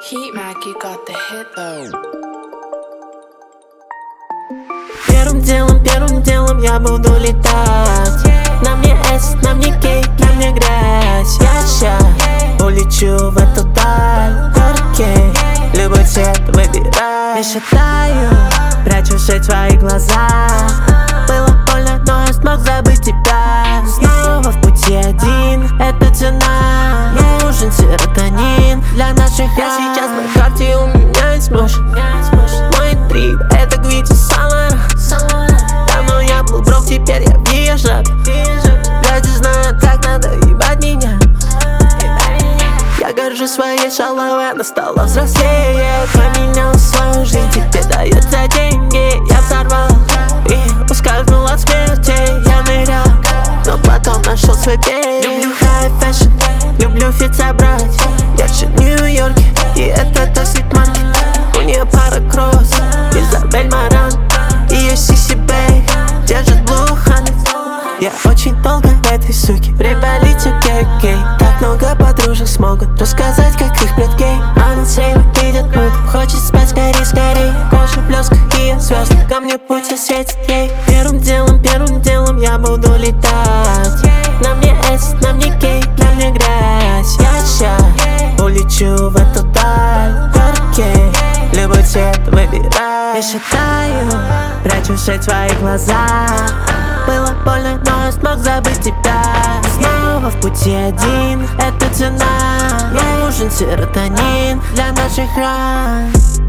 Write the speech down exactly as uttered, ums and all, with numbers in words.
Heat Mac, you got the hit though. Первым делом, первым делом я буду летать. На мне S, на мне K, на мне грязь. Я ща улечу в эту даль. Окей, любой цвет выбирай. Я шатаю, прячусь в твои глаза. Было больно, но я смог забыть тебя. Снова в пути один, это цена. Нужен серотонин для наших ран. Я сейчас на карте, у меня есть motion. Мой трип, это Гвити Самара. Давно я был брок, теперь я въезжаю. Люди знают, как надо ебать меня. Я горжусь своей шалавой, она стала взрослее. Поменял свою жизнь, теперь дается деньги. Я взорвал и ускользнул от смерти. Я нырял, но потом нашел свой берег. Люблю high fashion, люблю фит собрать. Я в Нью-Йорке, и это токсик маркет. У нее пара кросс, Изабель Маран. Ее сиси бэй держит Blue Honey. Я очень долго в этой суке. Приболите гей-гей. Так много подружек смогут рассказать, как их брат гей. Она сейва видит муд, хочет спать скорей, скорей. Кожа блеск и звезды, ко мне путь осветит ей. Первым делом, первым делом я буду летать. На мне S, на мне K, на мне грязь. Я ща улечу в эту даль. Окей, любой цвет выбирай. Я шатаю, прячусь в твои глаза. Было больно, но я смог забыть тебя. Снова в пути один, это цена. Нужен серотонин для наших ран.